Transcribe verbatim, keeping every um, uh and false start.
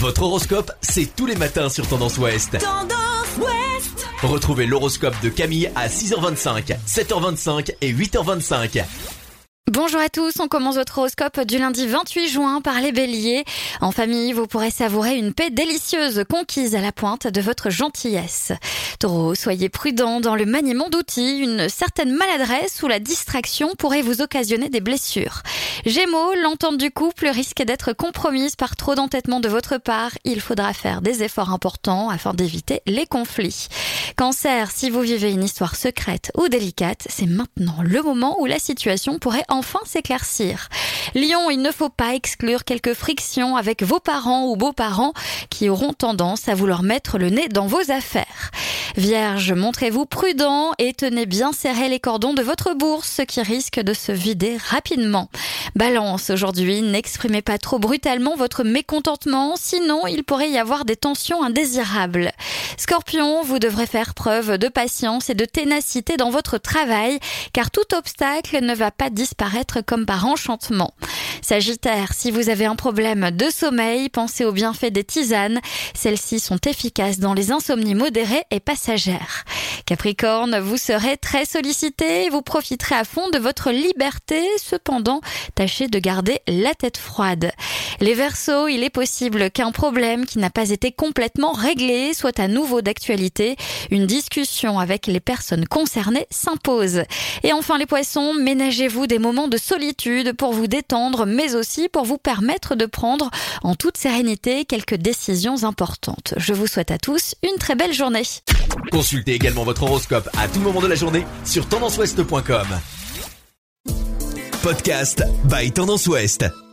Votre horoscope, c'est tous les matins sur Tendance Ouest. Tendance Ouest. Retrouvez l'horoscope de Camille à six heures vingt-cinq, sept heures vingt-cinq et huit heures vingt-cinq. Bonjour à tous, on commence votre horoscope du lundi vingt-huit juin par les béliers. En famille, vous pourrez savourer une paix délicieuse conquise à la pointe de votre gentillesse. Taureau, soyez prudent dans le maniement d'outils, une certaine maladresse ou la distraction pourrait vous occasionner des blessures. Gémeaux, l'entente du couple risque d'être compromise par trop d'entêtement de votre part. Il faudra faire des efforts importants afin d'éviter les conflits. Cancer, si vous vivez une histoire secrète ou délicate, c'est maintenant le moment où la situation pourrait enfin s'éclaircir. Lion, il ne faut pas exclure quelques frictions avec vos parents ou beaux-parents qui auront tendance à vouloir mettre le nez dans vos affaires. Vierge, montrez-vous prudent et tenez bien serré les cordons de votre bourse, ce qui risque de se vider rapidement. Balance, aujourd'hui, n'exprimez pas trop brutalement votre mécontentement, sinon il pourrait y avoir des tensions indésirables. Scorpion, vous devrez faire preuve de patience et de ténacité dans votre travail, car tout obstacle ne va pas disparaître comme par enchantement. Sagittaire, si vous avez un problème de sommeil, pensez aux bienfaits des tisanes. Celles-ci sont efficaces dans les insomnies modérées et passagères. Capricorne, vous serez très sollicité et vous profiterez à fond de votre liberté. Cependant, tâchez de garder la tête froide. Les Verseaux, il est possible qu'un problème qui n'a pas été complètement réglé soit à nouveau d'actualité. Une discussion avec les personnes concernées s'impose. Et enfin les Poissons, ménagez-vous des moments de solitude pour vous détendre, mais aussi pour vous permettre de prendre en toute sérénité quelques décisions importantes. Je vous souhaite à tous une très belle journée. Consultez également votre horoscope à tout moment de la journée sur tendance ouest point com. Podcast by Tendance Ouest.